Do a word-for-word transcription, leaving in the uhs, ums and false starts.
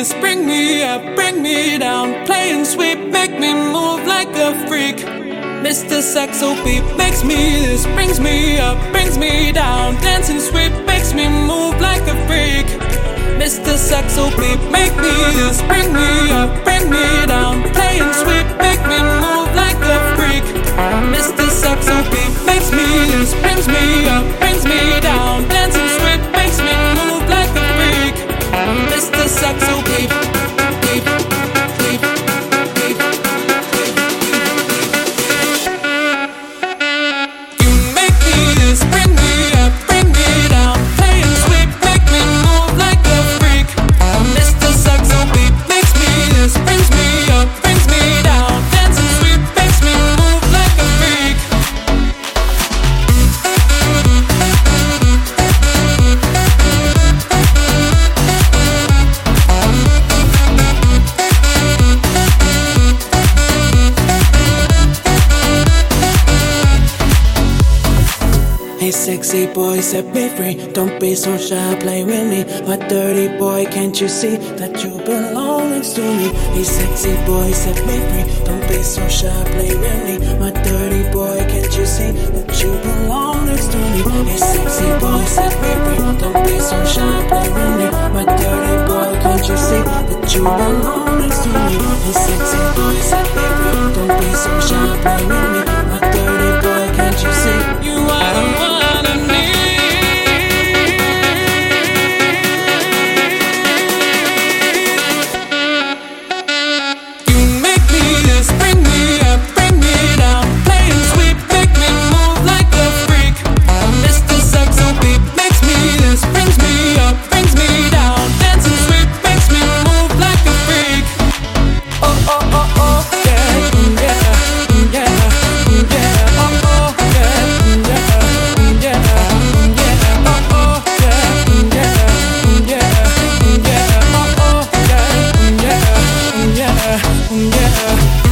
this, bring me up, bring me down. Playing sweet, make me move like a freak. Mister Saxo beat makes me this, brings me up, brings me down. Dancing sweet makes me move like a freak. Mister Saxo beat make me this, bring me up, bring me down. Playing sweet, make me move like a freak. Mister Saxo beat makes me this, brings me up, brings me down. Dancing sweet makes me move like a freak. Mister Saxo beat, beat, beat, beat, beat. You make me this, bring me up, bring me down. Playing sweet, make me move like a freak. Mister Saxo beat makes me this, brings me up, brings me down. Dancing sweet makes me move like a freak. Hey sexy boy, set me free. Don't be so shy, play with me. My dirty boy, can't you see that you belong next to me? Hey sexy boy, set me free. Don't be so shy, play with me. My dirty boy, can't you see that you belong next to me? Hey sexy boy, set me free. Don't be so shy, play with me. My dirty boy, can't you see that you belong next to me? Hey sexy boy, set me free. Don't be so shy, play with me. My dirty boy, can't you see you are the one. Yeah.